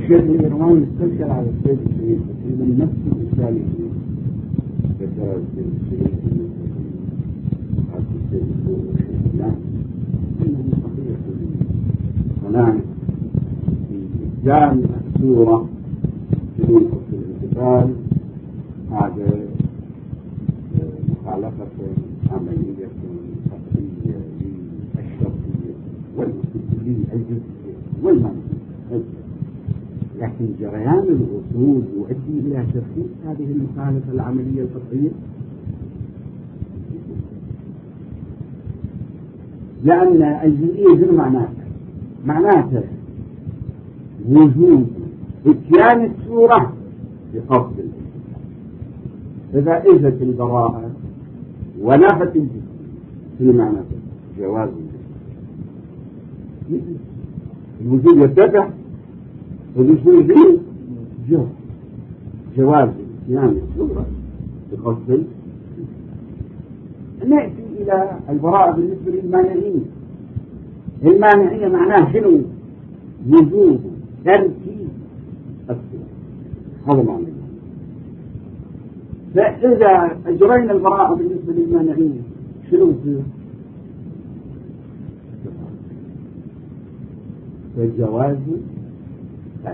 الشيخ الإيراني استشكل على السيد الشريف من نفس الإنسان ذكر السيد الشريف هذا السيد الشريف إنه صحيح هناك في إسلام السورة بدون حكم الانتقال هذا مخالفة عملية قطعية للشرطية والأصولية الجزئية والمنطقية، لكن جريان الأصول يؤدي إلى تخصيص هذه المخالفة العملية القطعية، لأن الجزئية شنو معناتها وجود اتيان الصورة بقصد الانتقال. إذا إجت البراءة ونفت الجزئية شنو معناتها؟ جواز الوجود يرتفع والوجود جواز اتيان الصورة بقصد. نأتي إلى البراءة بالنسبة للمانعين. المانعية معناه شنو؟ وجود تركيب الصورة، هذا معنى. فإذا أجرينا البراءة بالنسبة للمانعين شنو يصير؟ فالجواز ثابت.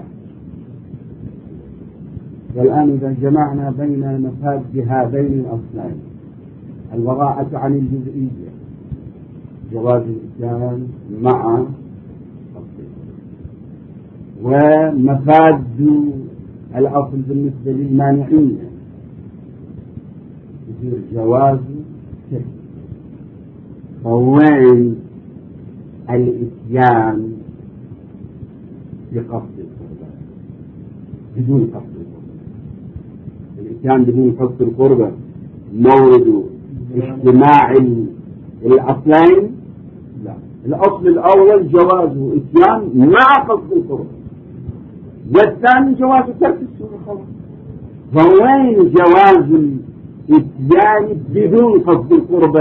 والآن إذا جمعنا بين مفاد هذين الأصلين، البراءة عن الجزئية جواز الإتيان مع ومفاد الأصل بالنسبة للمانعين يصير جواز ترك. فوين الإتيان بقصد القربة بدون قصد القربة؟ الإتيان بدون قصد القربة مورد اجتماع الأصلين؟ لا، الأصل الأول جوازه إتيان مع قصد القربة، والثاني جواز ترك السورة خلاص. فوين جواز الإتيان بدون قصد القربة؟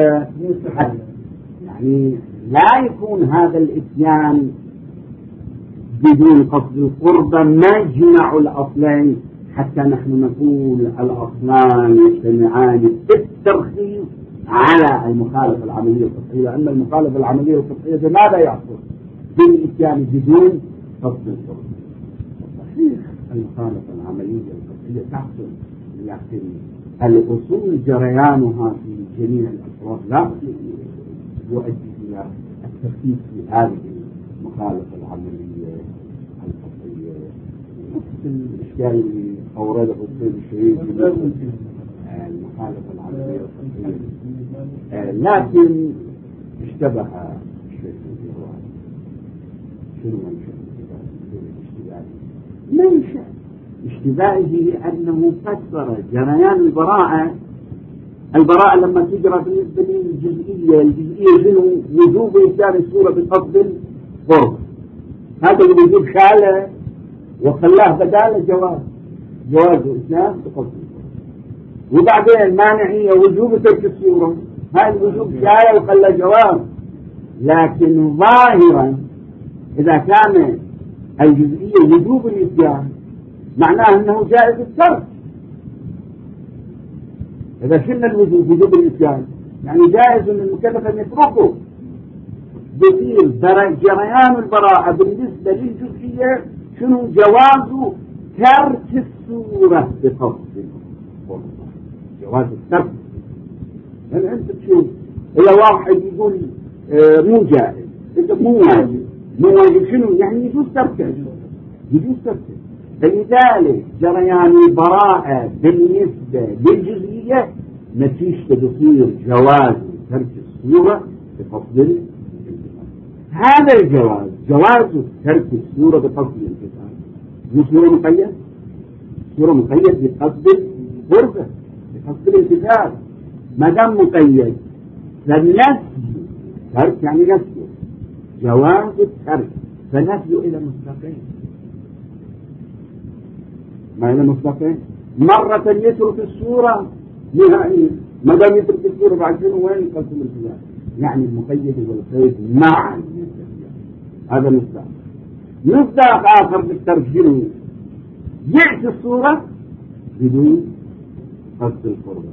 يعني لا يكون هذا الإتيان بدون قصد القربة مجمع الأصلين حتى نحن نقول الأصلان يجتمعان بالترخيص على المخالفة العملية القطعية، لأن المخالفة العملية القطعية بماذا يحصل؟ بالإتيان بدون قصد القربة. صحيح المخالفة العملية القطعية تحصل، لكن الأصول جريانها في جميع الأفراد لا يؤدي إلى الترخيص في هذه المخالفة العملية القطعية. نفس الإشكال اللي أورده السيد الشريف المخالفة العملية القطعية، لكن اشتبه الشيخ الإيراني. شنو منشأ اشتباهه؟ أنه فسر جريان البراءة لما تجرى بالنسبة الجزئية شنو؟ وجوب إتيان الصورة بقصد القربة. هذا الوجوب شاله وخلاه بداله جواز إتيان بقصد القربة. وبعدين مانعية وجوب ترك الصورة، هذا الوجوب شاله وخلاه جواز. لكن ظاهرا إذا كان الجزئية وجوب الإتيان معناه أنه جائز الترك. إذا شلنا الوجوب وجوب الإتيان يعني جائز للمكلف أن يتركه. بصير جريان البراءة بالنسبة للجزئية شنو؟ جواز ترك الصورة بقصد جواز الترك. يعني أنت تشوف إذا واحد يقول مو جائز، أنت مو واجب شنو؟ يعني يجوز تركه. فلذلك جريان البراءة بالنسبة للجزئية نتيجة تصير جواز ترك الصورة بقصد الانتقال. هذا الجواز جواز ترك الصورة بقصد الانتقال مو صورة مقيد بقصد القربة بقصد الانتقال. ما دام مقيد فالنفي ترك يعني نفي، جواز الترك فنفي إلى مستقيم. ما إلى مستقيم مرة يترك الصورة نهائيا، ما دام يترك الصورة بعد شنو وين قسم الالتزام؟ يعني المقيد والقيد معا. هذا مصداق آخر بالترك شنو؟ يأتي الصورة بدون قصد القربة.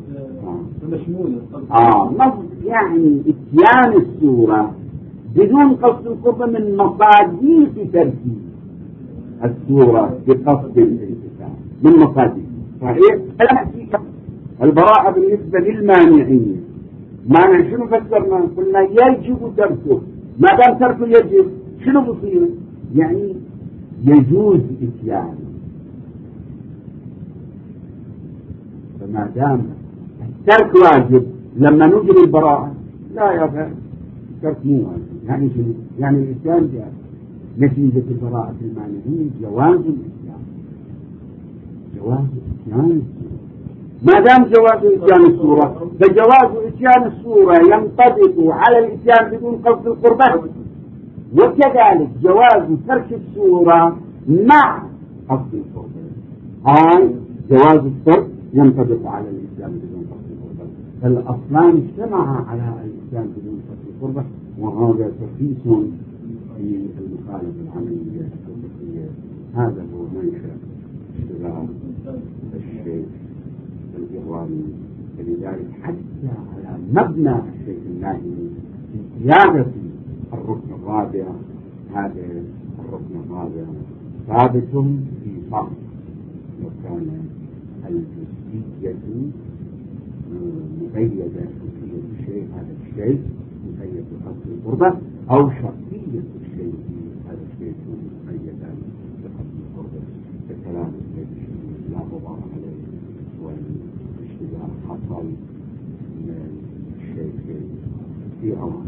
يعني اتيان الصورة بدون قصد القربة من مصاديق تركيب الصورة بقصد الانتفاع، من مصاديق. صحيح؟ البراءة بالنسبة للمانعين، مانع شنو فسرنا؟ قلنا يجب تركه، ما دام تركه يجب شنو بصير؟ يعني يجوز اتيانه. فما دام الترك واجب لما نوجد البراءة لا يا أخي الترك مو واجب، يعني شنو؟ يعني الإتيان جائز. نتيجة البراءة المانعين جواز الإتيان، جواز إتيان الصورة. ما دام جواز إتيان الصورة فجواز إتيان الصورة ينطبق على الإتيان بدون قصد القربة، وكذلك جواز ترك الصورة مع قصد القربة. هاي جواز الترك ينطبق على الإتيان بدون قصد القربة، فالأصلان اجتمعا على الإتيان بدون قصد القربة، وهذا تخصيص في المخالفة العملية الفقهية. هذا هو منشأ اشتغال الشيخ الإغواني. فلذلك حتى على مبنى الشيخ النائمي في قيادة الركن الرابع، هذا الركن الرابع ثابت في فصل، وكان الجزئية مقيدة بجزئية الشيء، هذا الشيء مقيد بقصد القربة، أو شرطية الشيء هذا الشيء مقيدة بقصد القربة. فكلام لا غبار عليه، والاشتباه حصل من الشيء في أوان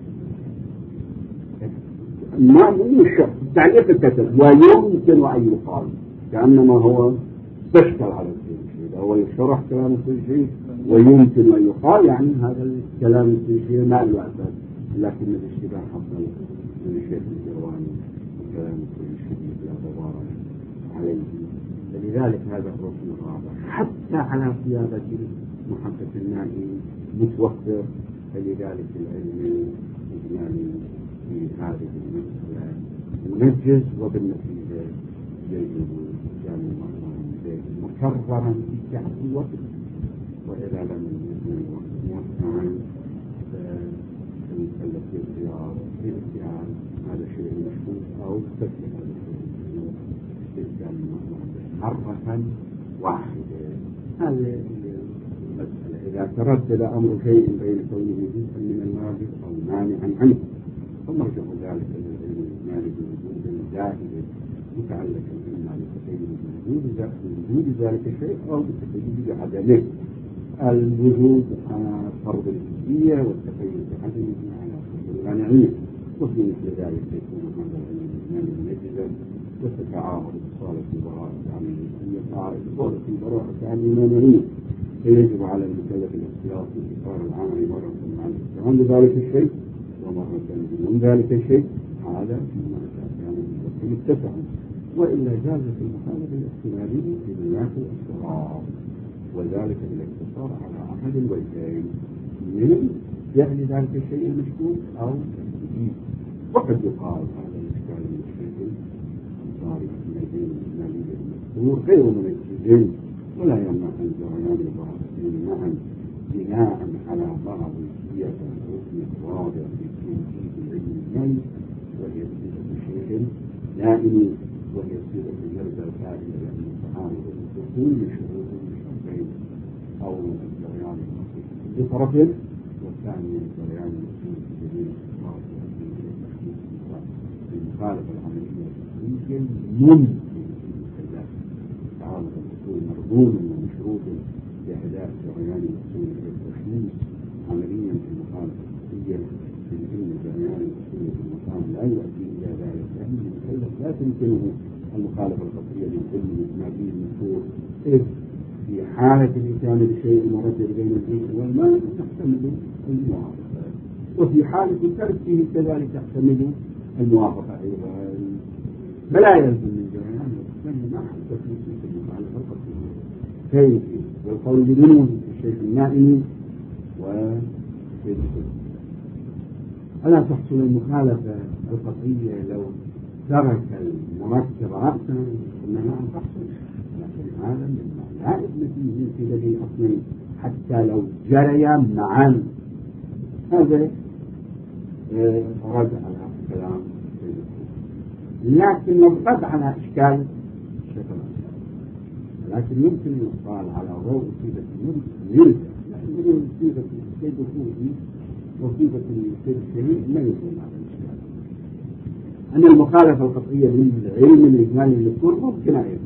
ما يشرح تعليق الكتب، ويمكن أن يقال كأنما هو تشكل على الشيء، هو يشرح كلام الشيء ويمكن أن يقال يعني هذا الكلام الشيء ما له أساس، لكن الاشتباه حصل من الشيخ الإغواني وكلام الشيء لا غبار عليه. فلذلك هذا الركن الرابع حتى على قيادة محقق النائي متوفر. فلذلك العلم الإجمالي في هذه المسألة منجز، وبالنتيجة يجب إتيان المرأة مكررا في سعة الوقت، وإذا لم يكن موسعا فالمكلف بالاختيار في الاتيان هذا شيء مشهور أو تسلم هذا الشيء إتيان المرأة مرة واحدة. هذه المسألة إذا تردد أمر شيء بين كونه جزءا من الماجد أو مانعا عنه فمرجع ذلك للعلم الإجمالي بوجود الزائد متعلقا إما بتقييد بوجود ذلك الشيء أو بتقييد بعدمه. الوجود على فرض الجزئية والتقييد بعدمه على فرض المانعية، وفي مثل ذلك يكون هذا العلم الإجمالي منجزا وتتعارض بصالة البراءة العملية أن يقع بصالة البراءة العملية، فيجب على المكلف الاختيار في إطار العمل مرة مع الاستعمال بذلك الشيء ومرة من ذلك الشيء. هذا مما كان متفق، وإلا جازت المخالفة الاحتمالية في ملاك الاضطرار، وذلك بالاقتصار على أحد الوجهين من فعل ذلك الشيء المشكوك أو التجديد. وقد يقال هذا الإشكال المشكل الصارف من الدين الإجمالي المذكور غير منجز، ولا يمنع أن جريان البراءتين معا بناء على بعض سياسة الركن الواضح في تنفيذ العلم الإجمالي، وهي صيغة الشيخ نائم، وهي صيغة المرجع الفائدة لأن التعارض الدخول لشروط الشرطين، أو الجريان المخصوص بطرف، والثاني الجريان المخصوص بجميع الصفات المخالفة العملية يمكن تعارض الأصول مرغوب ومشروط بأداء جريان الأصول التشخيص عمليا في المخالفة الخطية، لأن جريان الأصول في المقام لا يؤدي إلى ذلك، لأن المكلف لا تمكنه المخالفة الخطية للعلم الإجمالي المذكور، إذ في حالة الإتيان بشيء مرتب بين الجزء والمال تحتمل الموافقة، وفي حالة تركه كذلك تحتمل الموافقة أيضا، فلا يلزم من جريان الأصول مع التكليف في المخالفة الخطية. كيف؟ والقول بدونه الشيخ النائم وسيد الكل. ألا تحصل المخالفة القطعية لو ترك المركب رأسا إنها تحصل، لكن هذا مما لا ابن فيه في الذي أصلا حتى لو جريا معا. هذا رد على الكلام، لكن نضغط على إشكال الشكل، لكن يمكن يقال على ضوء صيغة الملك، لأن صيغة السيد الخوفي وصيغة السيد الشهيد لا يكون هذا الإشكال. أن المخالفة القطعية للعلم الإجمالي للذكور ممكن أيضا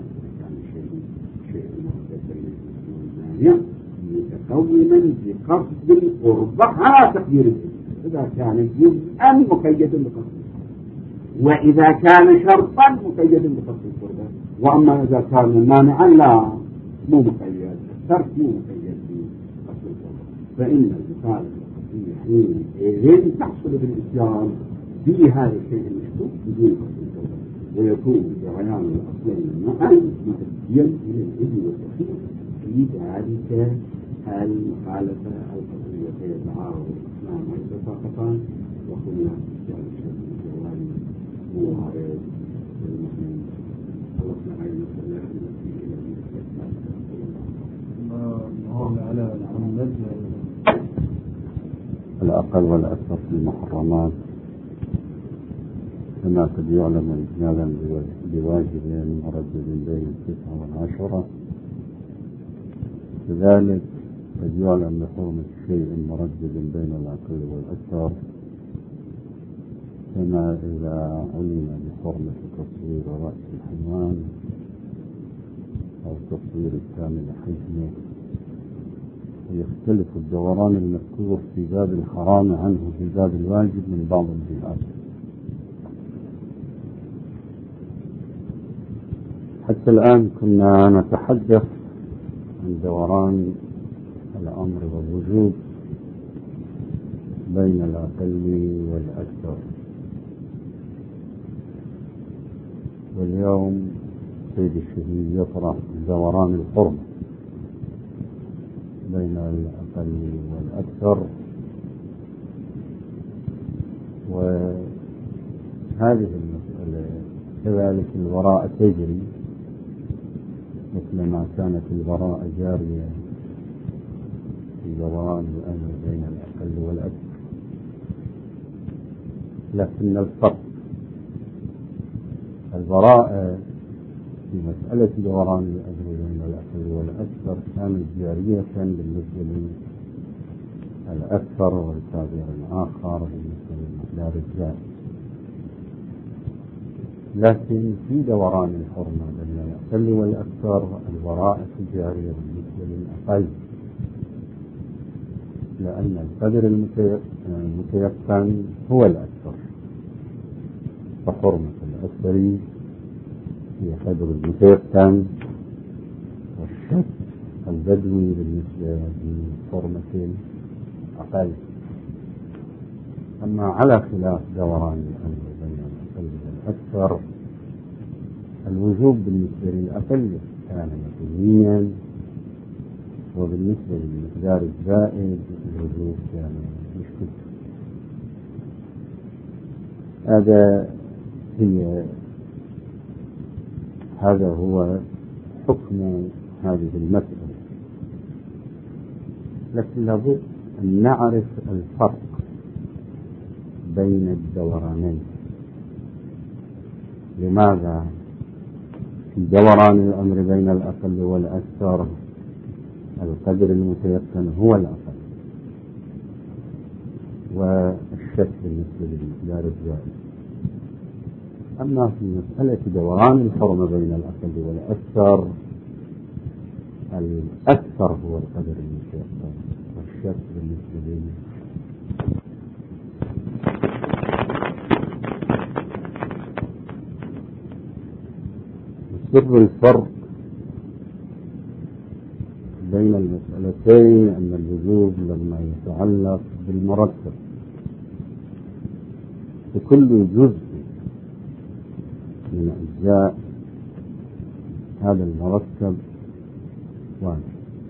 يعني متكونا بقصد القربة على تقدير العلم، إذا كان جزءا مقيدا بقصد، وإذا كان شرطا مقيدا بقصد القربة. وأما إذا كان مانعا لا، مو مقيد، الشرط مو مقيد بقصد القربة، فإن المخالفة القطعية حينئذ تحصل بالإسلام بهذا الشيء المشكوك بدون قصد القربة، ويكون جريان الأصلين معا مؤديا إلى الإذن والتخيير في ذلك المخالفة القطعية. فيتعارض الإسلام والتفاقتان، وقلنا إشكال الشرط الجواري هو عارض المهم. خلصنا هذه المسألة التي إلى الأقل والأكثر في المحرمات كما قد يعلم إجمالا بواجب مردد بين 9 و10، كذلك قد يعلم بحرمة شيء مردد بين الأقل والأكثر، كما إذا علم بحرمة تصوير رأس الحيوان أو تصوير الكامل حجمه. ويختلف الدوران المذكور في باب الحرام عنه في باب الواجب من بعض الجهات. حتى الآن كنا نتحدث عن دوران الأمر والوجوب بين الأقل والأكثر، واليوم سيد الشهيد يطرح دوران الحرمة بين الأقل والأكثر. وهذه المسألة كذلك البراءة تجري مثلما كانت البراءة جارية في دوران الأمر بين الأقل والأكثر، لكن الفرق البراءة في مسألة دوران الأمر بين الأقل والأكثر كانت جارية بالنسبة للأكثر، والتعبير الآخر بالنسبة للمقدار الزائد. لكن في دوران الحرمة بين الأقل والأكثر البراءة جارية بالنسبة للأقل، لأن القدر المتيقن هو الأكثر، فحرمة الأكثر هي قدر المتيقن، والشك البدوي بالنسبة لحرمة الأقل. أما على خلاف دوران الأمر بين الأقل والأكثر، الوجوب بالنسبة للأقل كان يقينيا، وبالنسبة للمقدار الزائد الوجوب كان مشكلة. هذا هو حكم هذه المسألة. لكن لابد أن نعرف الفرق بين الدورانين. لماذا في دوران الأمر بين الأقل والأكثر القدر المتيقن هو الأقل، والشك بالنسبة للمقدار الزائد؟ أما في مسألة دوران الحرمة بين الأقل والأكثر الأكثر هو القدر المتيقن، والشك بالنسبة للمقدار. سر الفرق بين المسألتين أن الوجوب لما يتعلق بالمرتب، وكل جزء من أجزاء هذا المرتب واجب،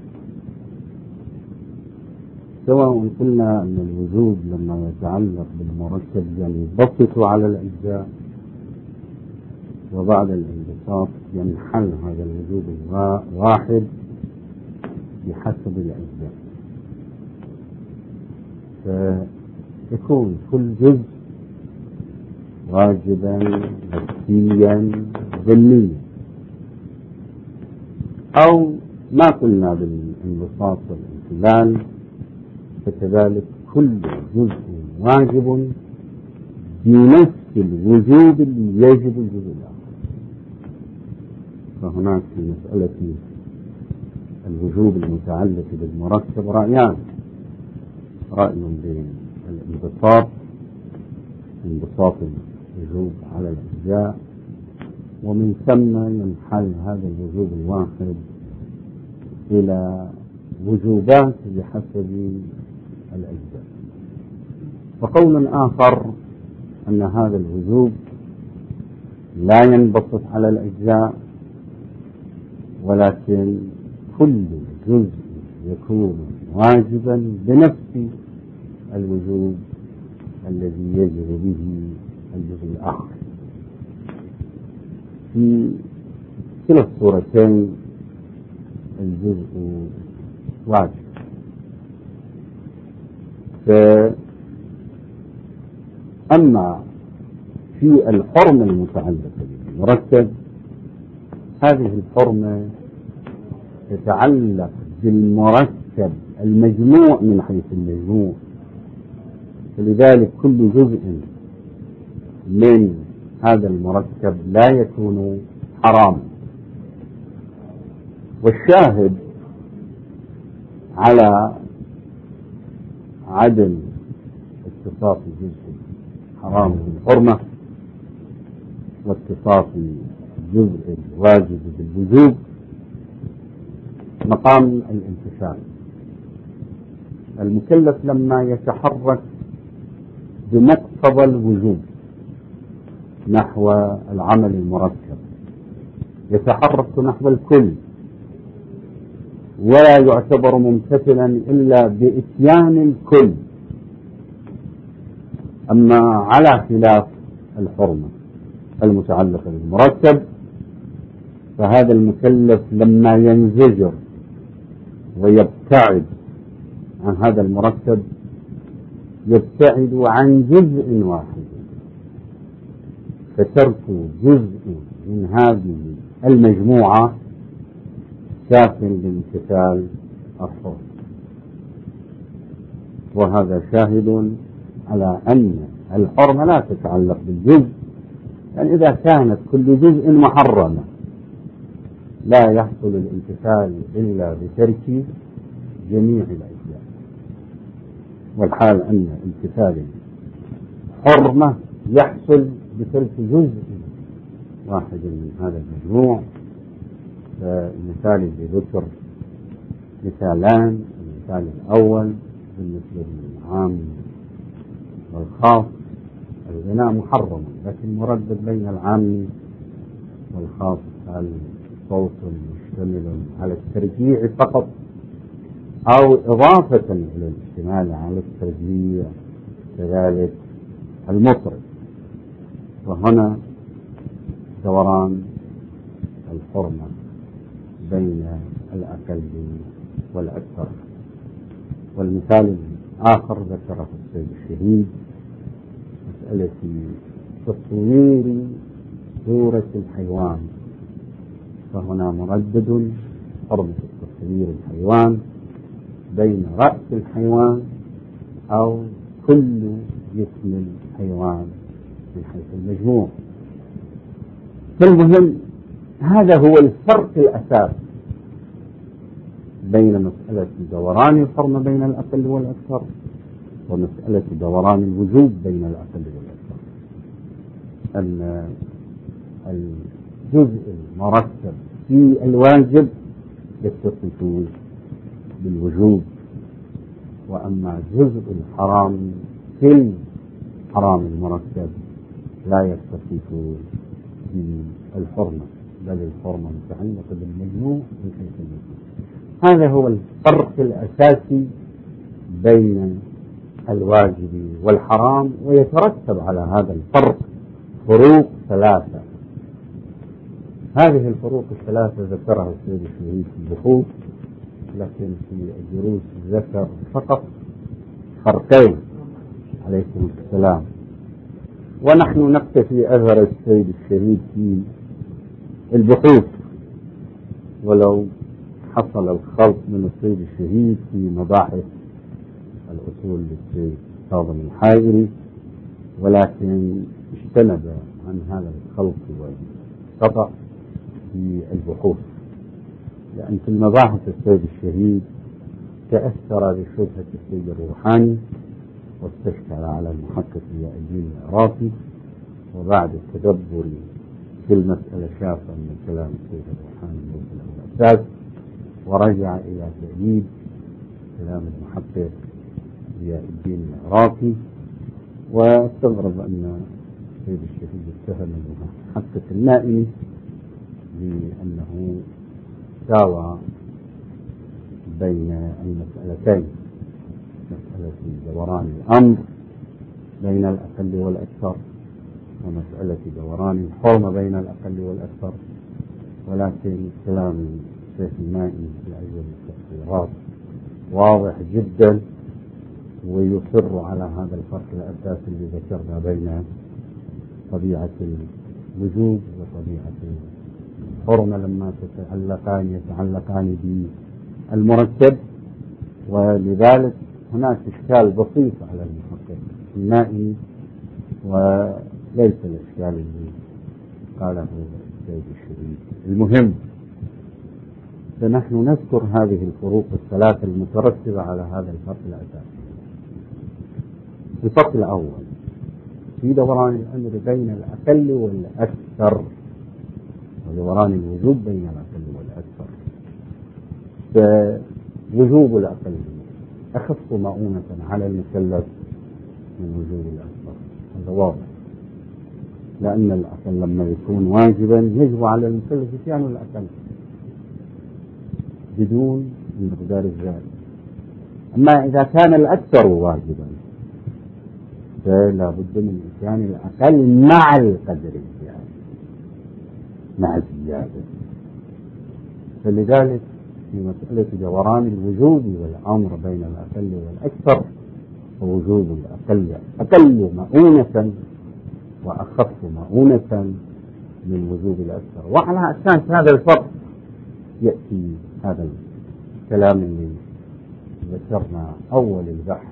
سواء قلنا أن الوجوب لما يتعلق بالمرتب ينبسط على الأجزاء، وبعد الانبساط ينحل هذا الوجوب الواحد بحسب الأجزاء، فيكون كل جزء واجبا نفسيا ضمنيا، أو ما قلنا بالانبساط والانحلال، فكذلك كل جزء واجب بنفس الوجوب اللي يجب الجزء الآخر. فهناك في مسألة الوجوب المتعلق بالمركب رأيان: رأي بالانبساط، انبساط الوجوب على الأجزاء، ومن ثم ينحل هذا الوجوب الواحد إلى وجوبات بحسب الأجزاء. وقول آخر أن هذا الوجوب لا ينبسط على الأجزاء، ولكن كل جزء يكون واجبا بنفس الوجوب الذي يجب به الجزء الآخر. في كلا الصورتين الجزء واجب. أما في الحرمة المتعلقة بالمركب، هذه الحرمة تتعلق بالمركب المجموع من حيث المجموع، فلذلك كل جزء من هذا المركب لا يكون حراما. والشاهد على عدم اتصاف الجزء حرام بالحرمة واتصاف الجزء الواجب بالوجوب مقام الامتثال. المكلف لما يتحرك بمقتضى الوجوب نحو العمل المركب يتحرك نحو الكل، ولا يعتبر ممتثلا إلا بإتيان الكل. أما على خلاف الحرمة المتعلقة بالمركب، فهذا المكلف لما ينزجر ويبتعد عن هذا المركب يبتعد عن جزء واحد، فترك جزء من هذه المجموعة كاف لامتثال الحرمة. وهذا شاهد على أن الحرمة لا تتعلق بالجزء، يعني إذا كانت كل جزء محرمة لا يحصل الامتثال إلا بترك جميع الأجزاء، والحال أن امتثال الحرمة يحصل بترك جزء واحد من هذا المجموع. فالمثال اللي ذكر مثالان: المثال الأول بالنسبة للعام والخاص، الغناء محرم لكن مردد بين العام والخاص، هل صوت مشتمل على الترجيع فقط أو إضافة إلى الاشتمال على الترجيع، كذلك المطرب. وهنا دوران الحرمة بين الأقل والأكثر. والمثال الآخر ذكره السيد الشهيد، مسألة تصوير صورة الحيوان، فهنا مردد حرمة تصوير الحيوان بين رأس الحيوان أو كل جسم الحيوان من حيث المجموع. فالمهم هذا هو الفرق الأساسي بين مسألة دوران الحرمة بين الأقل والأكثر ومسألة دوران الوجوب بين الأقل والأكثر. أن الجزء المركب في الواجب يتصف بالوجوب، وأما جزء الحرام في الحرام المركب لا يتصف بالحرمة، بل الحرمة متعلقة بالمجموع من حيث المجموع. هذا هو الفرق الأساسي بين الواجب والحرام، ويترتب على هذا الفرق فروق ثلاثة هذه الفروق الثلاثة ذكرها السيد الشهيد في البحوث، لكن في الدروس ذكر فقط فرقين عليكم السلام، ونحن نقتفي أثر السيد الشهيد في البحوث، ولو حصل الخلط من السيد الشهيد في مباحث الأصول للسيد كاظم الحائري، ولكن اجتنب عن هذا الخلط والخطأ في البحوث، لأن في المباحث السيد الشهيد تأثر بشبهة السيد الروحاني واستشكل على المحقق ضياء الدين العراقي، وبعد التدبر في المسألة شاف أن كلام السيد الروحاني ليس له أساس، ورجع إلى تأييد كلام المحقق ضياء الدين العراقي، واستغرب أن السيد الشهيد اتهم المحقق النائي بأنه ساوى بين المسألتين، مسألة دوران الأمر بين الأقل والأكثر، ومسألة دوران الحرمة بين الأقل والأكثر. ولكن كلام الشيخ النائي في أول التفسيرات واضح جدا، ويصر على هذا الفرق الأساسي اللي ذكرنا بين طبيعة الوجوب وطبيعة الحرمة لما يتعلقان بالمركب، ولذلك هناك إشكال بسيط على المحقق النائي وليس الإشكال الذي قاله السيد الشهيد. المهم فنحن نذكر هذه الفروق الثلاثة المترتبة على هذا الفرق الأساسي. الفرق الأول في دوران الأمر بين الأقل والأكثر، ودوران الوجوب بين الأقل والأكثر. فوجوب الأقل أخف مؤونة على المكلف من وجوب الأكثر، هذا واضح، لأن الأقل لما يكون واجبا يجب على المكلف اتيان الأقل بدون المقدار الزائد. أما إذا كان الأكثر واجبا فلا بد من اتيان الأقل مع القدر الزيادة، مع الزيادة. فلذلك في مسألة دوران الوجوب والأمر بين الأقل والأكثر، فوجوب الأقل أقل مؤونة وأخف مؤونة من وجوب الأكثر. وعلى أساس هذا الفرق يأتي هذا الكلام اللي ذكرنا أول البحث،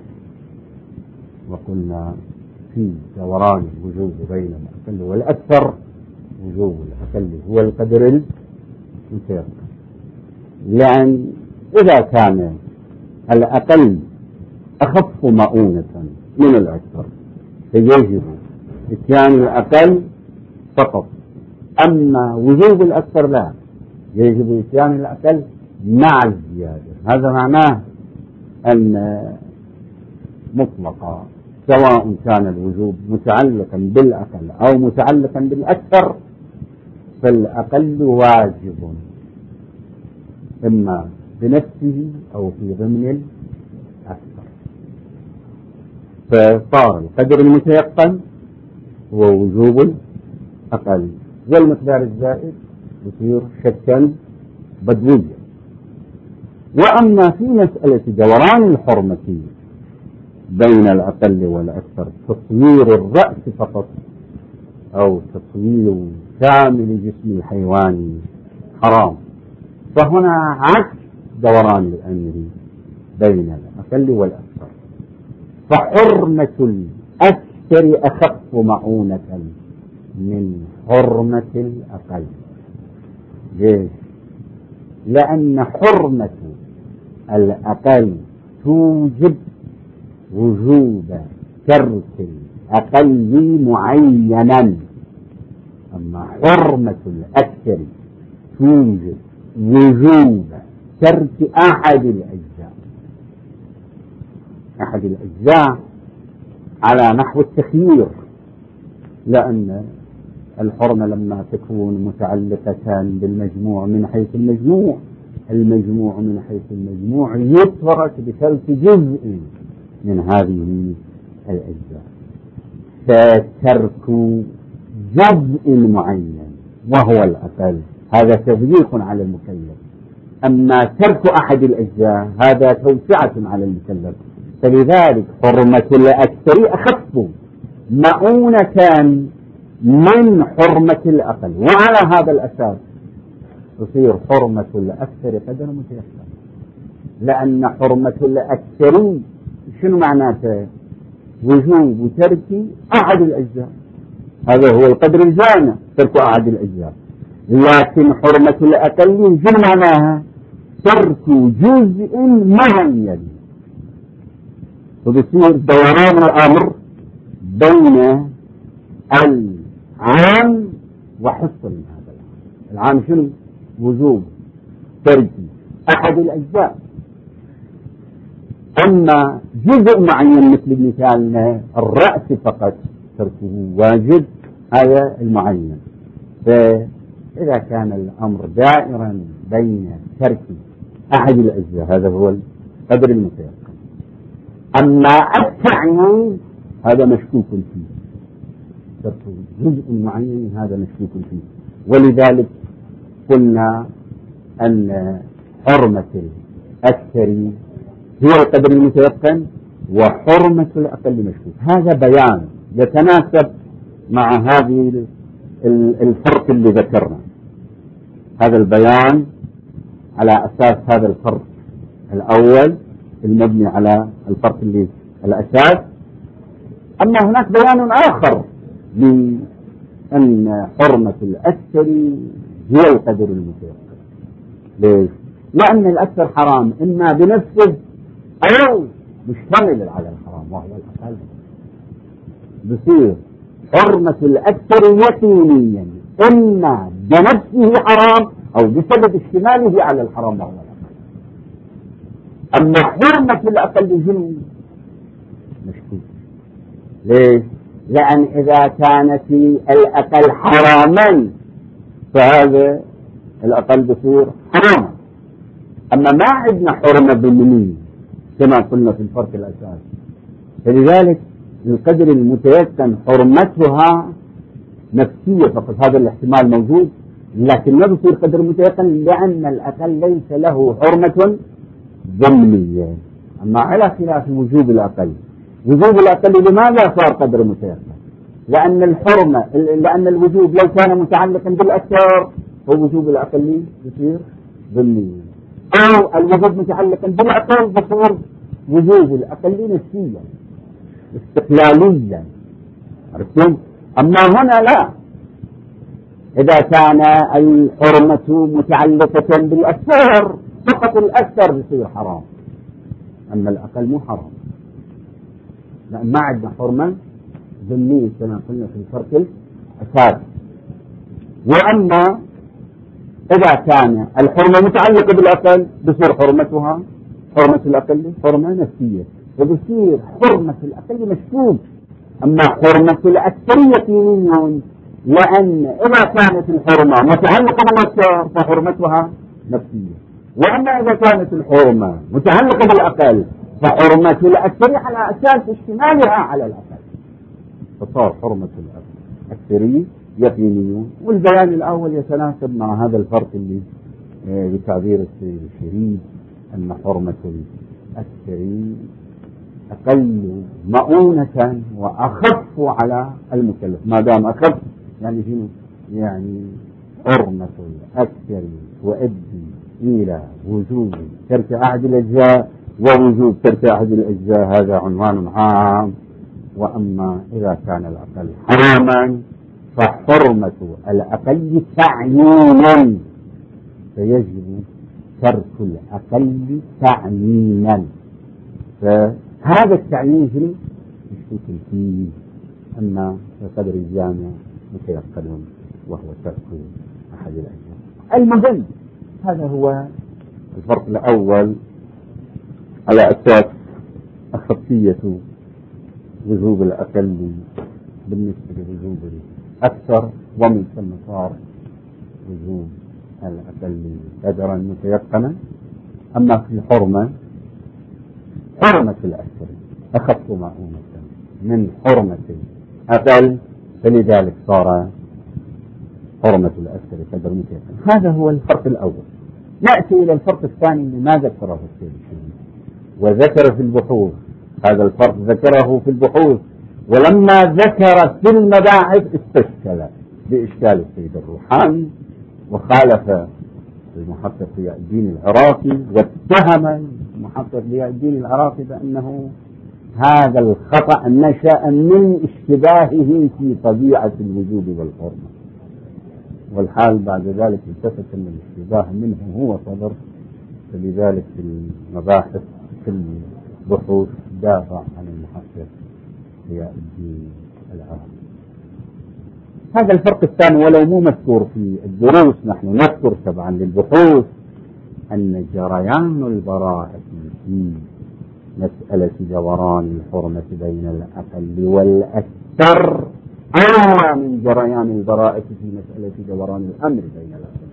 وقلنا في دوران الوجوب بين الأقل والأكثر وجوب الأقل هو القدر المتيقن، لأن إذا كان الأقل أخف مؤونة من الأكثر فيجب اتيان الأقل فقط، أما وجوب الأكثر لا، يجب اتيان الأقل مع الزيادة. هذا معناه أن مطلقا سواء كان الوجوب متعلقا بالأقل أو متعلقا بالأكثر فالأقل واجب إما بنفسه أو في ضمن الأكثر. فصار القدر المتيقن هو وجوب الأقل، والمقدار الزائد يصير شكا بدويا. وأما في مسألة دوران الحرمة بين الأقل والأكثر تصوير الرأس فقط أو تصوير كامل جسم الحيوان حرام، فهنا عكس دوران الأمر بين الأقل والأكثر، فحرمة الأكثر أخف مؤونة من حرمة الأقل. ليش؟ لأن حرمة الأقل توجب وجوب ترك الأقل معينا، أما حرمة الأكثر توجب وجوب ترك أحد الأجزاء على نحو التخيير، لأن الحرمة لما تكون متعلقة بالمجموع من حيث المجموع من حيث المجموع يترك بترك جزء من هذه الأجزاء، فترك جزء معين وهو الأقل، هذا تضييق على المكلف. أما ترك أحد الأجزاء هذا توسعة على المكلف. فلذلك حرمة الأكثر أخف مؤونة من حرمة الأقل، وعلى هذا الأساس تصير حرمة الأكثر قدر متيسر. لأن حرمة الأكثر شنو معناته؟ وجوب وترك أحد الأجزاء، هذا هو القدر الجامع، ترك أحد الأجزاء. لكن حرمة الأقل شنو معناها؟ ترك جزء معين. فبصير دوران الأمر بين العام وحصل من هذا العام. العام شنو؟ وجوب ترك أحد الأجزاء. أما جزء معين مثل مثالنا الرأس فقط تركه واجب، هذا المعين. فإذا كان الأمر دائرا بين ترك أحد الأجزاء هذا هو القدر المتيقن. أما التعيين هذا مشكوك فيه، ترك جزء معين هذا مشكوك فيه. ولذلك قلنا أن حرمة الأكثر هي القدر المتيقن وحرمة الأقل مشكوك. هذا بيان يتناسب مع هذه الفرق اللي ذكرنا. هذا البيان على أساس هذا الفرق الأول المبني على الفرق اللي الأساس. أما هناك بيان آخر لأن حرمة الأكثر هي القدر المتيقن. ليش؟ لأن الأكثر حرام إما بنفسه أو مشتمل على الحرام وهو الأقل. بصير حرمة الأكثر يقينيا إما بنفسه حرام أو بسبب اشتماله على الحرام وهو الأقل. أما حرمة الأقل جن مشكوك. ليش؟ لأن إذا كان في الأقل حراما فهذا الأقل بصير حراما. أما ما عندنا حرمة ضمنية كما قلنا في الفرق الأساسي. فلذلك القدر المتيقن حرمتها نفسية فقط، هذا الاحتمال موجود، لكن لا بصير قدر متيقن لأن الأقل ليس له حرمة ضمنية. أما على خلاف وجوب الأقل، وجوب الأقل لماذا صار قدر متيقن؟ لأن الوجوب لو كان متعلقا بالأكثر فوجوب الأقل يصير ضمنيا، أو الوجوب متعلقا بالأقل بصير وجوب الأقل نفسيا استقلاليا. عرفتم؟ أما هنا لا، إذا كان الحرمة متعلقة بالأكثر فقط الأكثر يصير حرام، أما الأقل مو حرام، لأن ما عندنا حرمة ضمنية كما قلنا في الفرق الأساسي. وأما إذا كان الحرمة متعلقة بالأقل بصير حرمتها حرمة الأقل حرمة نفسية، وبصير حرمة الأقل مشكوك. أما حرمة الأكثر يقينيا، لأن إذا كانت الحرمة متعلقة بالأكثر فحرمتها نفسية، وأما إذا كانت الحرمة متعلقة بالأقل فحرمة الأكثر على أساس اشتمالها على الأقل، فصار حرمة الأكثر يقيني. والبيان الأول يتناسب مع هذا الفرق اللي بتعبير السيد الشريف أن حرمة الأكثر أقل مؤونة وأخف على المكلف. ما دام أخف يعني شنو؟ يعني حرمة الأكثر تؤدي إلى وجوب ترك أحد الأجزاء، ووجوب ترك أحد الأجزاء هذا عنوان عام. وأما إذا كان الأقل حراما فحرمة الأقل تعيينا، فيجب ترك الأقل تعيينا. فهذا التعيين مشكوك فيه، أما القدر الجامع متيقن وهو ترك أحد الأجزاء. المهم هذا هو الفرق الأول على أساس أخصية وجوب الأقل بالنسبة لوجوب الأكثر، ومن ثم صار وجوب الأقل قدرا متيقنا. أما في الحرمة، حرمة الأكثر أخف مؤونة من حرمة الأقل، فلذلك صار حرمة الأكثر قدر متيقن. هذا هو الفرق الأول. نأتي إلى الفرق الثاني اللي ما ذكره السيد الشريف وذكر في البحوث. هذا الفرق ذكره في البحوث، ولما ذكر في المباحث استشكل بإشكال السيد الروحاني، وخالف المحقق ضياء الدين العراقي، واتهم المحقق ضياء الدين العراقي بأنه هذا الخطأ نشأ من اشتباهه في طبيعة الوجوب والحرمة، والحال بعد ذلك التفت أن الاشتباه منه هو صدر، فلذلك في المباحث في البحوث دافع عن المحقق ضياء الدين العراقي. هذا الفرق الثاني، ولو مو مذكور في الدروس، نحن نذكر تبعا للبحوث أن جريان البراءة في مسألة جوران الحرمة بين الأقل والأكثر أعلى من جريان البراءة في مسألة جوران الأمر بين الأقل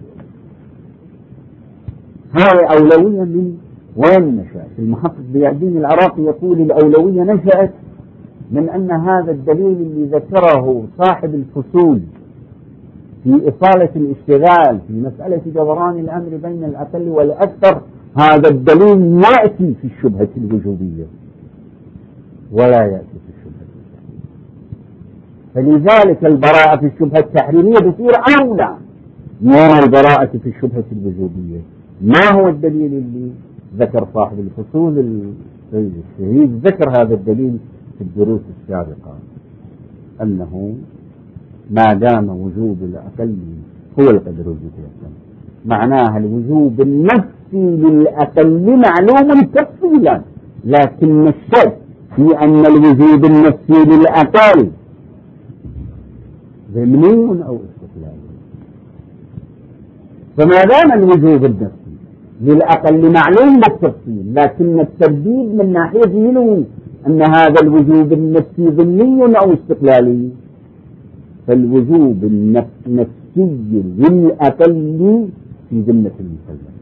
والأكثر. هذه أولوية من وين نشأت؟ المحقق ضياء الدين العراقي يقول الأولوية نشأت من أن هذا الدليل اللي ذكره صاحب الفصول في إصالة الاشتغال في مسألة جوران الأمر بين الأقل والأكثر، هذا الدليل يأتي في الشبهة الوجوبية ولا يأتي في الشبهة التحريمية، فلذلك البراءة في الشبهة التحريمية بصير أولى من البراءة في الشبهة الوجوبية. ما هو الدليل اللي ذكر صاحب الفصول السيد الشهيد؟ ذكر هذا الدليل في الدروس السابقة، أنه ما دام وجوب الأقل هو القدر المتيقن، معناها الوجوب النفسي للأقل معلوم تفصيلا، لكن الشك في أن الوجوب النفسي للأقل ضمني أو استقلالي. فما دام الوجوب النفسي للأقل معلوم بالتفصيل، لكن الترديد من ناحية دينه أن هذا الوجوب النفسي ضمني أو استقلالي، فالوجوب النفسي للأقل في ذمة المكلف.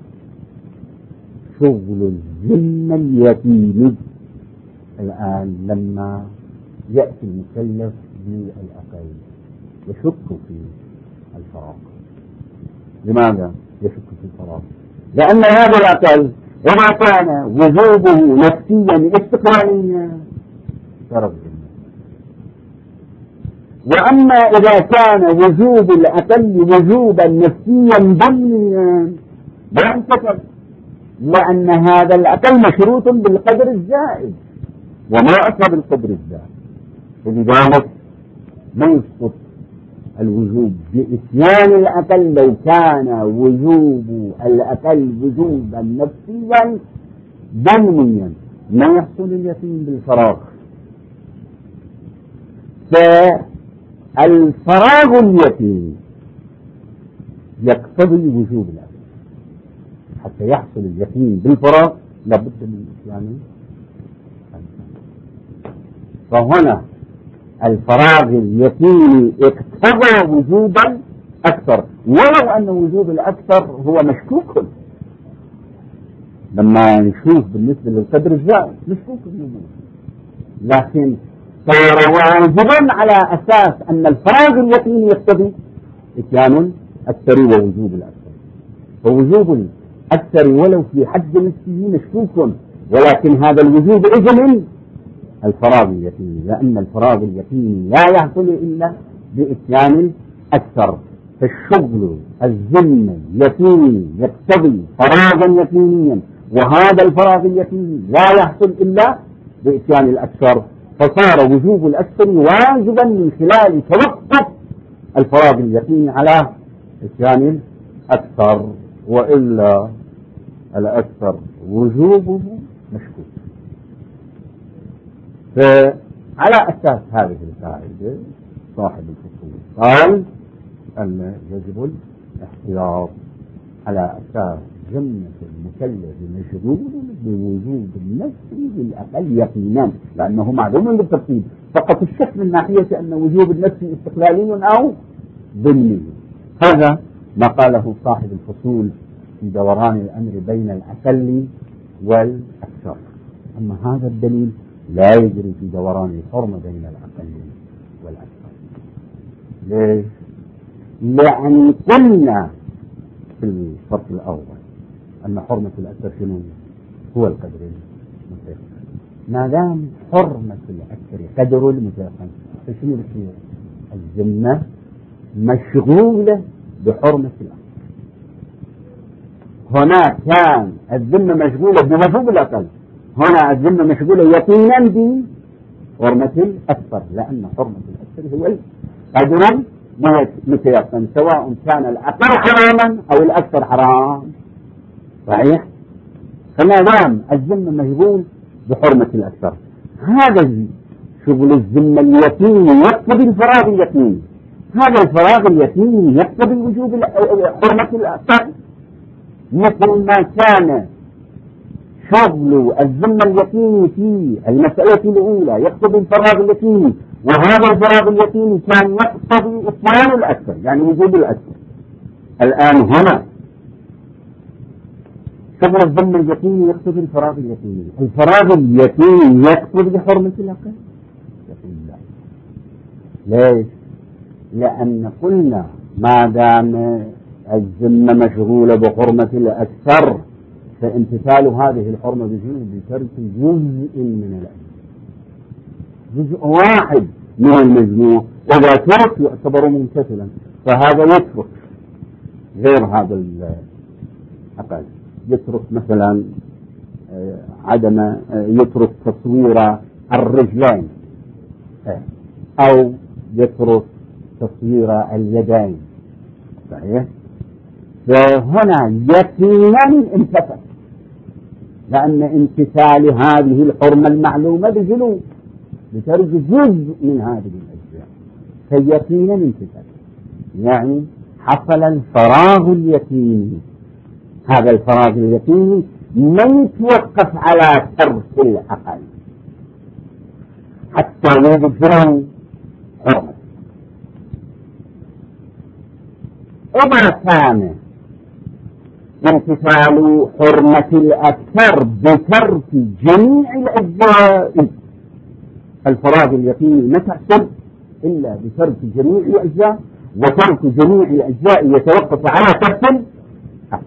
شغل الذمة اليقيني الآن لما يأتي المكلف بالأقل يشك في الفراغ. لماذا يشك في الفراغ؟ لأن هذا الأقل إذا كان وجوبه نفسيا استقلاليا صار الذمة، وأما إذا كان وجوب الأقل وجوبا نفسيا ضمنيا لا ينتقل، لأن هذا الأقل مشروط بالقدر الزائد وما أتى بالقدر الزائد، ولذلك ما يسقط الوجوب بإتيان الأقل لو كان وجوب الأقل وجوبا نفسيا ضمنيا، ما يحصل اليقين بالفراغ. فالفراغ اليقين يقتضي وجوب الأقل. حتى يحصل اليقين بالفراغ لابد من إتيان. فهنا الفراغ اليقيني اقتضى وجوبا أكثر، ولو أن وجوب الأكثر هو مشكوك. لما نشوف بالنسبة للقدر الزائد مشكوك منه، لكن صار واجبا على أساس أن الفراغ اليقيني يقتضي إتيان الأكثر ووجوب الأكثر. فوجوب الأكثر ولو في حد نفسه مشكوك، ولكن هذا الوجوب إذن الفراغ اليقيني، لأن الفراغ اليقيني لا يحصل إلا بإتيان الأكثر. فالشغل الذمي يقيني يقتضي فراغا يقينيا، وهذا الفراغ اليقيني لا يحصل إلا بإتيان الأكثر، فصار وجوب الأكثر واجبا من خلال توقف الفراغ اليقيني على إتيان الأكثر، وإلا الأكثر وجوبه مشكوك. فعلى أساس هذه القاعدة صاحب الفصول قال أن يجب الاحتياط على أساس ذمة المكلف مشغول بوجود النفس بالأقل يقينا، لأنه معلوم بالتفصيل، فقط الشك من ناحية أن وجوب النفس استقلالي أو ضمني. هذا ما قاله صاحب الفصول في دوران الأمر بين الأقل والأكثر. أما هذا الدليل لا يجري في دوران الحرمة بين الأقل والأكثر. ليش؟ لأن قلنا في الفصل الأول أن حرمة الأكثر شنو هو القدر المتيقن. ما دام حرمة الأكثر قدر المتيقن فشنو بصير؟ الذمة مشغولة بحرمة الأكثر. هناك كان الذمة مشغولة بمفهوم الأقل، هنا الذمة مشغولة يقينا بحرمة الأكثر، لأن حرمة الأكثر هو القدر متيقن، سواء كان الأقل حراما أو الأكثر حرام. صحيح؟ فما دام الذمة مشغول بحرمة الأكثر، هذا شغل الذمة اليقيني يقتضي الفراغ اليقيني، هذا الفراغ اليقيني يقتضي وجوب حرمة الأكثر، مثل ما كان شغل الذمة اليقيني في المسألة الأولى يقتضي الفراغ اليقيني، وهذا الفراغ اليقيني كان يقتضي إتمام الأكثر يعني وجوب الأكثر. الآن هنا شغل الذمة اليقيني يقتضي الفراغ اليقيني، الفراغ اليقيني يقتضي حرمة الأكثر. ليش؟ لأن قلنا ما دام الذمة مشغولة بحرمة الأكثر فامتثال هذه الحرمة بترك جزء من الأجزاء، جزء واحد من المجموع، وإذا ترك يعتبر ممتثلا، فهذا يترك غير هذا الأقل، يترك مثلا يترك تصوير الرجلين أو يترك تصوير اليدين. صحيح؟ فهنا يقينا امتثل، لأن امتثال هذه الحرمة المعلومة بترك جزء من هذه الأجزاء، فيقينا امتثل، يعني حصل الفراغ اليقيني. هذا الفراغ اليقيني ما يتوقف على ترك الأقل حتى يوجد فيه حرمة. إذا كان امتثال حرمة الأكثر بترك جميع الأجزاء، الفراغ اليقيني ما تحصل إلا بترك جميع الأجزاء، وترك جميع الأجزاء يتوقف على ترك الأكثر.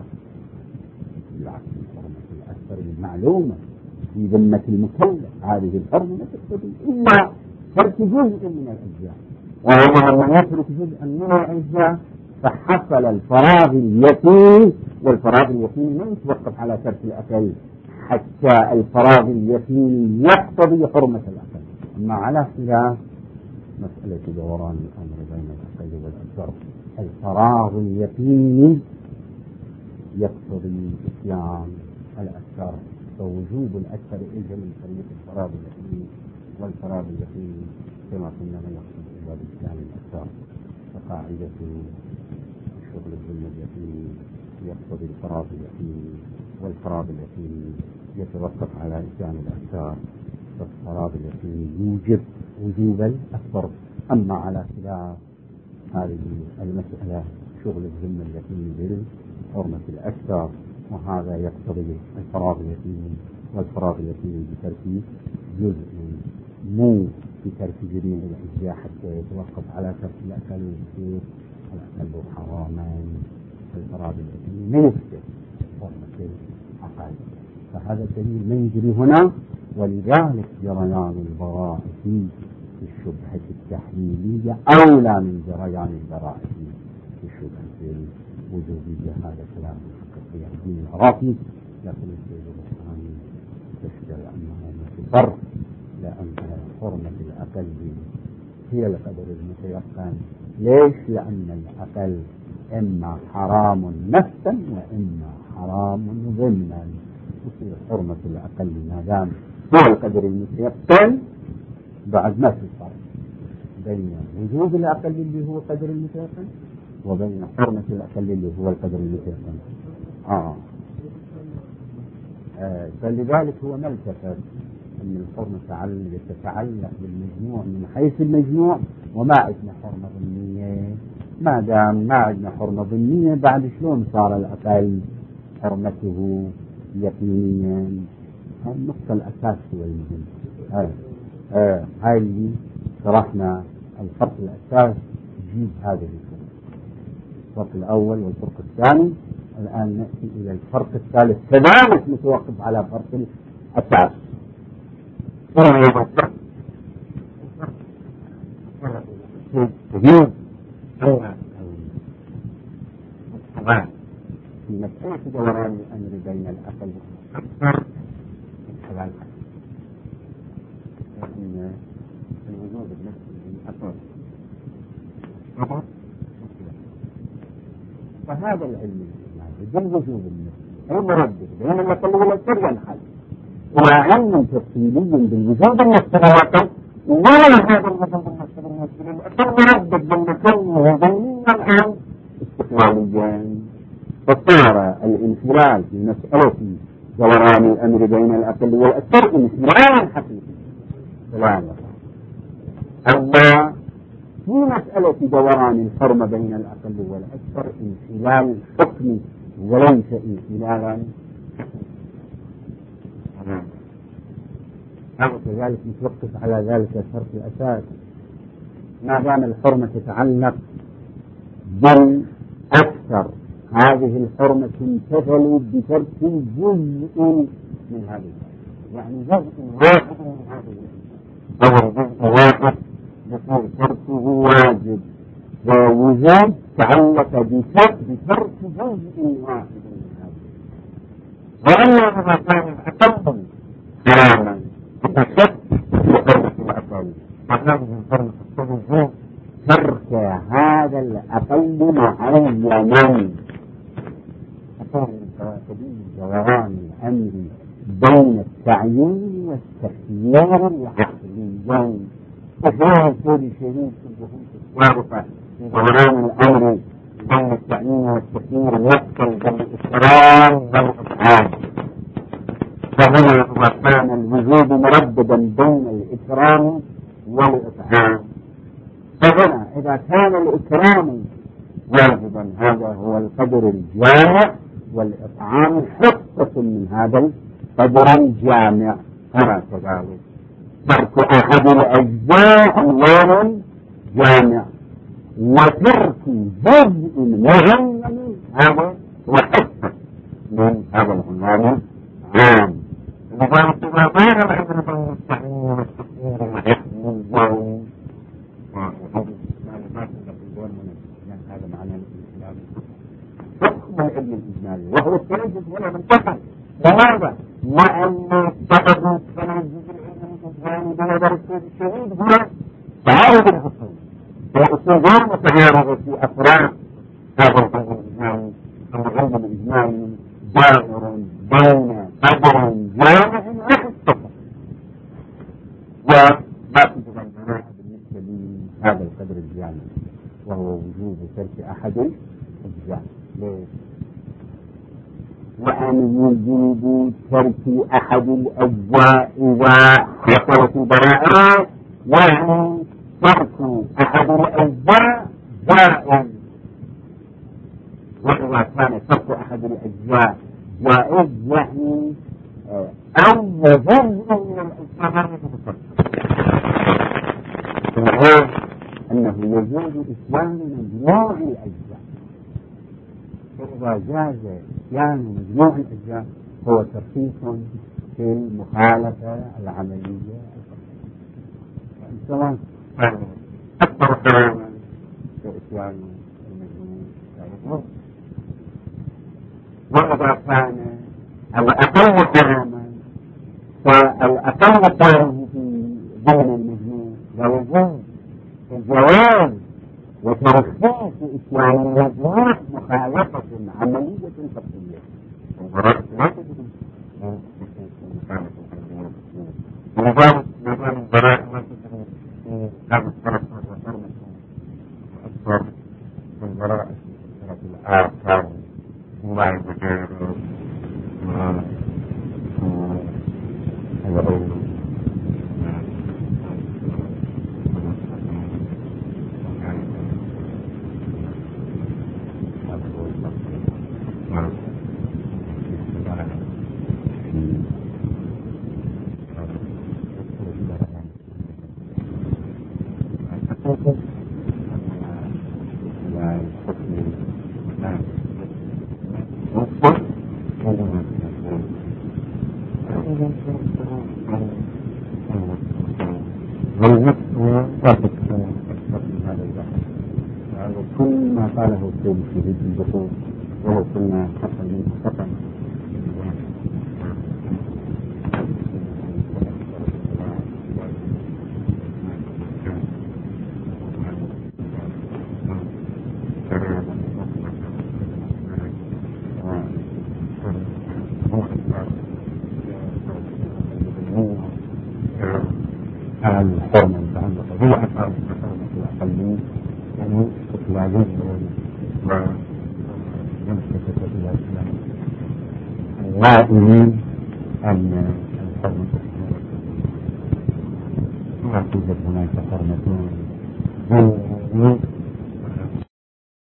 حرمة الأكثر المعلومة في ذمة المكلف، هذه الحرمة لا تقتضي إلا ترك جزء من الأجزاء، وهو من يترك جزءا من الأجزاء فحصل الفراغ اليقيني، والفراغ اليقيني ما يتوقف على ترك الأكل حتى الفراغ اليقيني يقتضي حرمة الأكل. أما على خلاف مسألة دوران الأمر بين الأقل والأكثر، الفراغ اليقيني يقتضي إتيان الأكثر، فوجوب الأكثر إلزم من طريق الفراغ اليقيني، والفراغ اليقيني كما قلنا لا يقتضي إلا بإتيان الأكثر. فقاعدة شغل الذمة اليقيني يقتضي الفراغ اليقيني، والفراغ اليقيني يتوقف على إتيان الأكثر، فالفراغ اليقيني يوجب وجوب الأكثر. أما على خلاف هذه المسألة شغل الذمة اليقيني بحرمة الأكثر، وهذا يقتضي الفراغ اليقيني، والفراغ اليقيني بترك جزء مو بترك جميع الأجزاء حتى يتوقف على ترك الأكل والشيء الأكل حراما. الفراغ اليقيني ما يفسد حرمة الأقل، فهذا دليل ما يجري هنا. ولذلك جريان البراءة في الشبهة التحليلية أولى من جريان البراءة في الشبهة الوجوبية. هذا كلام الحقيقي الدين العراقي، لكن السيد الرحمن تشكل أنه فرق، لأن حرمة الأقل هي القدر المتيقن. ليش؟ لأن الأقل إما حرام نفسا وإما حرام ضمنا، وفي حرمة الأقل ما دام هو القدر المتيقن بعد ما في فرق بين وجوب الأقل اللي هو قدر المتيقن وبين حرمة الأقل اللي هو القدر المتيقن. فلذلك هو ما التفت أن الحرمة تتعلق بالمجموع من حيث المجموع، وما عندنا حرمة ظنية. ما دام ما عندنا حرمة ظنية بعد شلون صار الأقل حرمته يقينيا؟ النقطة الأساس هو المهم. هاي اللي شرحنا الفرق الأساس، جيب هذه الفرق. الفرق الأول والفرق الثاني. الآن نأتي إلى الفرق الثالث كذلك متوقف على فرق الأساس. في مسألة دوران الأمر بين الأقل والأكثر الحلال لأن الوجود النفسي أطول. فهذا العلم بالوجود النفسي المردد بين الأقل والأكثر ينحل، وعلم تفصيلي بالوجود النفسي ولا هذا الوجود النفسي الأكثر مردد بالمكان بيننا الآن استقلاليا. فصار الانفراد في مسألة دوران الأمر بين الأقل والأكثر انفرادا حقيقيا. أما في مسألة دوران الحرمة بين الأقل والأكثر انحلال حكمي وليس انحلالا كذلك نتوقف على ذلك الشرط الأساس. ما دام الحرمة تتعلق بالأكثر هذه الحرمة تنتقل بترك جزء من هذه، يعني جزء واحد من هذه، أو جزء واحد يصير تركه واجب، ووجود تعلق بترك جزء واحد من هذه. وأما إذا كان الأقل حراما فشك بحرمة الأقل، فهذه الحرمة تقتضي ترك هذا الأقل معينا. دوران الأمر بين التعيين والتخيير العقليين، وفيه كل شيء واضحة في دوران الأمر بين التعيين والتخيير يقتل بالإكرام والإطعام. فهنا إذا كان الوجود مرددا بين الإكرام والإطعام، فهنا إذا كان الإكرام واجبا هذا هو القدر الجامع، والإطعام حصة من هذا القدر الجامع. أرى كذلك ترك أحد الأجزاء عنوان جامع، وترك جزء معين هذا هو حصة من هذا العنوان عام. لذلك إذا كان الأمر بين التعيين والتخيير العقلي هذا معنى الإسلام حكم العلم الإجمالي وهو التنجد ولا منتقل. لماذا؟ لأن سبب تنجد العلم الإجمالي بنظر السيد الشهيد هو تعارض الأصول، والأصول غير متعارضة في أفراد هذا العلم الإجمالي. العلم الإجمالي دائر بين قدر جامع وحصة، وما توجد الجماعة بالنسبة لهذا القدر الجامع وهو وجوب ترك أحد الأجزاء. ليش؟ وأن وجوب ترك أحد الأجزاء وحصلت البراءة، يعني ترك أحد الأجزاء جائز. وإذا كان ترك أحد الأجزاء جائز يعني أي جزء من الأجزاء أنه يجوز إتيان مجموع الأجزاء. فإذا جاز إتيان مجموع الأجزاء هو ترخيص في المخالفة العملية سواء أكثر حراما كإتيان المجموع، وإذا كان الأقل حراما فالأقل طاره في ضمن المجموع ويجوز الجواز وترخيص إتيان المجموع مخالفة عملية فردية. ولذلك نظام البراءة ما تدري في هذا الطرف وأكثر من البراءة في الطرف الآخر الله يبقى قاله السيد في هذه البحوث وهو كنا حقا من خطأ الحرمة المتعلقة بالأفعال الأقلية يعني إطلاقية ويلتفت إلى الوائلين أن الحرمة لا توجد هناك حرمة